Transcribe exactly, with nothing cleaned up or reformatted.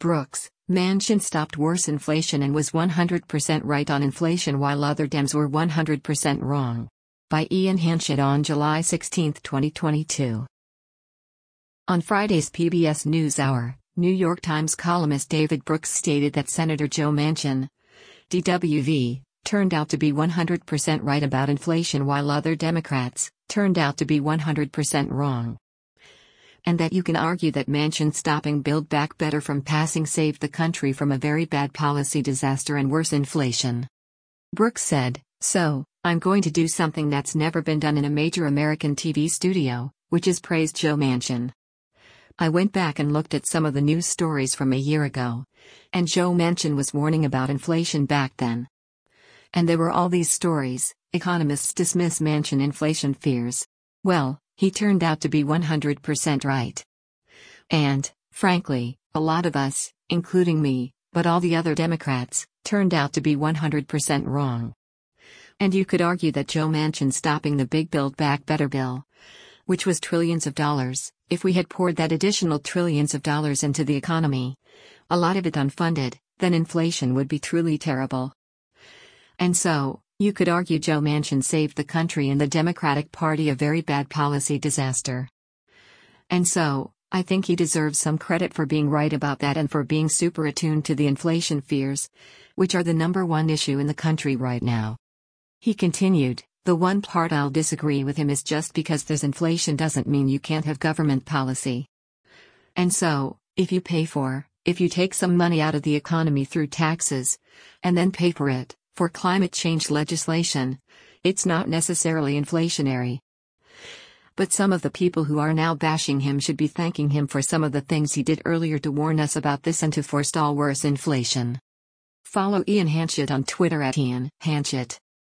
Brooks, Manchin stopped worse inflation and was one hundred percent right on inflation while other Dems were one hundred percent wrong. By Ian Hanchett on July sixteenth, twenty twenty-two. On Friday's P B S NewsHour, New York Times columnist David Brooks stated that Senator Joe Manchin, D W V, turned out to be one hundred percent right about inflation while other Democrats turned out to be one hundred percent wrong. And that you can argue that Manchin stopping Build Back Better from passing saved the country from a very bad policy disaster and worse inflation. Brooks said, "So, I'm going to do something that's never been done in a major American T V studio, which is praise Joe Manchin. I went back and looked at some of the news stories from a year ago, and Joe Manchin was warning about inflation back then. And there were all these stories, economists dismiss Manchin inflation fears. Well, he turned out to be one hundred percent right. And, frankly, a lot of us, including me, but all the other Democrats, turned out to be one hundred percent wrong." And you could argue that Joe Manchin stopping the big Build Back Better bill, which was trillions of dollars, if we had poured that additional trillions of dollars into the economy, a lot of it unfunded, then inflation would be truly terrible. And so, you could argue Joe Manchin saved the country and the Democratic Party a very bad policy disaster. And so, I think he deserves some credit for being right about that and for being super attuned to the inflation fears, which are the number one issue in the country right now. He continued, "The one part I'll disagree with him is just because there's inflation doesn't mean you can't have government policy. And so, if you pay for, if you take some money out of the economy through taxes, and then pay for it, for climate change legislation, it's not necessarily inflationary." But some of the people who are now bashing him should be thanking him for some of the things he did earlier to warn us about this and to forestall worse inflation. Follow Ian Hanchett on Twitter at Ian Hanchett.